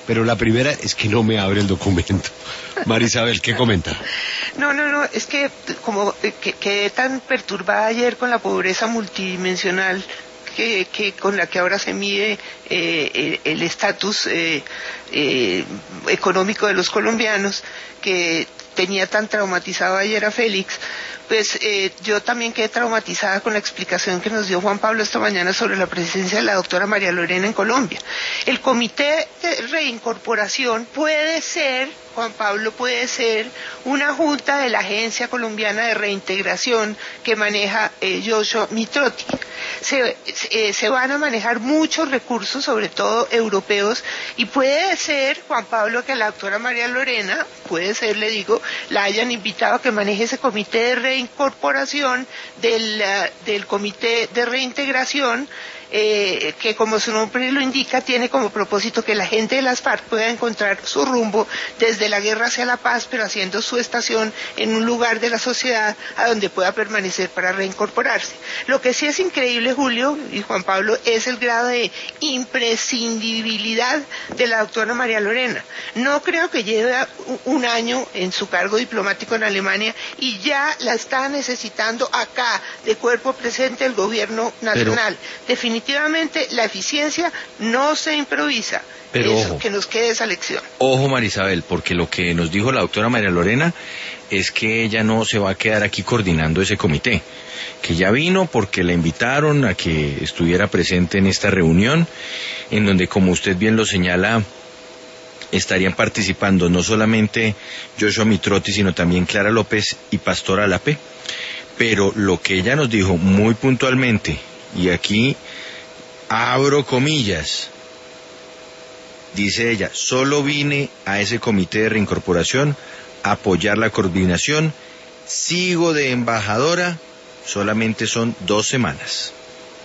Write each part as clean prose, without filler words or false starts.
pero la primera es que no me abre el documento. Marisabel, ¿qué comenta? No, es que como quedé tan perturbada ayer con la pobreza multidimensional que con la que ahora se mide el estatus económico de los colombianos, que tenía tan traumatizado ayer a Félix, pues yo también quedé traumatizada con la explicación que nos dio Juan Pablo esta mañana sobre la presencia de la doctora María Lorena en Colombia. El comité de reincorporación puede ser, Juan Pablo, puede ser una junta de la Agencia Colombiana de Reintegración que maneja Joshua Mitrotti. Se van a manejar muchos recursos, sobre todo europeos, y puede ser, Juan Pablo, que la doctora María Lorena, puede ser, le digo, la hayan invitado a que maneje ese comité de reincorporación del comité de reintegración, que como su nombre lo indica, tiene como propósito que la gente de las FARC pueda encontrar su rumbo desde la guerra hacia la paz, pero haciendo su estación en un lugar de la sociedad a donde pueda permanecer para reincorporarse. Lo que sí es increíble, Julio y Juan Pablo, es el grado de imprescindibilidad de la doctora María Lorena. No creo que lleve un año en su cargo diplomático en Alemania y ya la está necesitando acá, de cuerpo presente, el gobierno nacional. Definitivamente la eficiencia no se improvisa. Pero eso, ojo, que nos quede esa lección. Ojo, Marisabel, porque lo que nos dijo la doctora María Lorena es que ella no se va a quedar aquí coordinando ese comité, que ya vino porque la invitaron a que estuviera presente en esta reunión, en donde, como usted bien lo señala, estarían participando no solamente Joshua Mitrotti, sino también Clara López y Pastor Alape. Pero lo que ella nos dijo muy puntualmente, y aquí abro comillas, dice ella: solo vine a ese comité de reincorporación a apoyar la coordinación, sigo de embajadora, solamente son 2 semanas.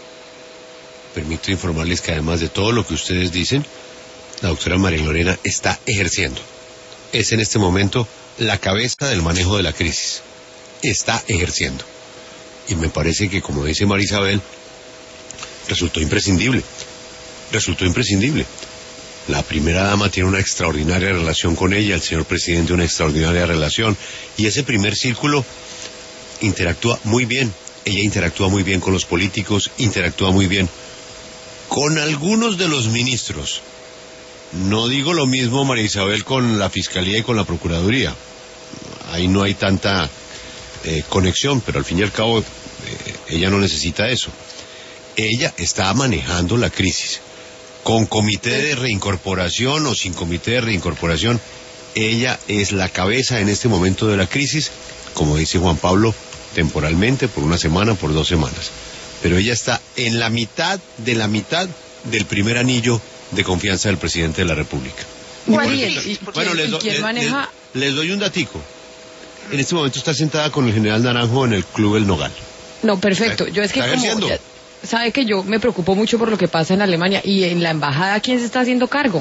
Permito informarles que además de todo lo que ustedes dicen, la doctora María Lorena está ejerciendo. Es en este momento la cabeza del manejo de la crisis. Está ejerciendo. Y me parece que, como dice Marisabel, resultó imprescindible. La primera dama tiene una extraordinaria relación con ella, el señor presidente una extraordinaria relación, y ese primer círculo interactúa muy bien. Ella interactúa muy bien con los políticos, interactúa muy bien con algunos de los ministros. No digo lo mismo, María Isabel, con la Fiscalía y con la Procuraduría. Ahí no hay tanta conexión, pero al fin y al cabo ella no necesita eso. Ella está manejando la crisis. Con comité de reincorporación o sin comité de reincorporación, ella es la cabeza en este momento de la crisis, como dice Juan Pablo, temporalmente, por 1 semana, por 2 semanas. Pero ella está en la mitad del primer anillo de confianza del presidente de la República. Bueno, les doy un datico. En este momento está sentada con el general Naranjo en el Club El Nogal. No, perfecto. Yo es que como sabe que yo me preocupo mucho por lo que pasa en Alemania y en la embajada, ¿quién se está haciendo cargo?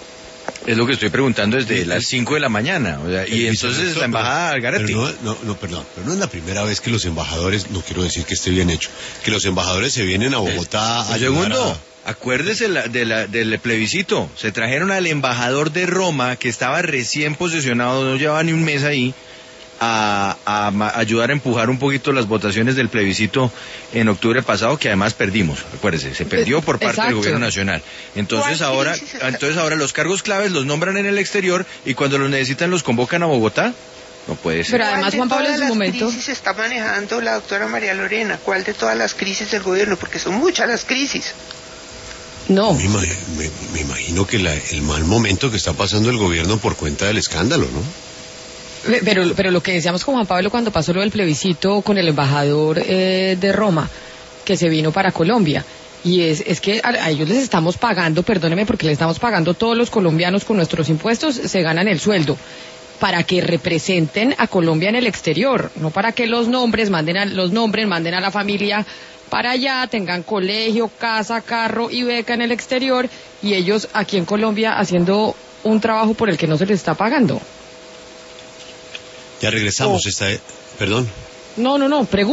Es lo que estoy preguntando desde las 5 de la mañana, o sea, y entonces la embajada Algarete. Perdón, pero no es la primera vez que los embajadores, no quiero decir que esté bien hecho, que los embajadores se vienen a Bogotá a segundo. Acuérdese del plebiscito. Se trajeron al embajador de Roma, que estaba recién posesionado, no llevaba ni un mes ahí, a ayudar a empujar un poquito las votaciones del plebiscito en octubre pasado, que además perdimos. Acuérdese, se perdió por parte del gobierno nacional. Entonces ahora los cargos claves los nombran en el exterior y cuando los necesitan los convocan a Bogotá. No puede ser. Pero además, Juan Pablo, en su momento... ¿Cuál de todas las crisis está manejando la doctora María Lorena? ¿Cuál de todas las crisis del gobierno? Porque son muchas las crisis. No. Me imagino que el mal momento que está pasando el gobierno por cuenta del escándalo, ¿no? Pero lo que decíamos con Juan Pablo cuando pasó lo del plebiscito con el embajador de Roma, que se vino para Colombia, y es que a ellos les estamos pagando, perdóneme, porque les estamos pagando todos los colombianos con nuestros impuestos, se ganan el sueldo, para que representen a Colombia en el exterior, no para que los nombres manden a la familia para allá, tengan colegio, casa, carro y beca en el exterior, y ellos aquí en Colombia haciendo un trabajo por el que no se les está pagando. Ya regresamos, perdón. No, pregunto.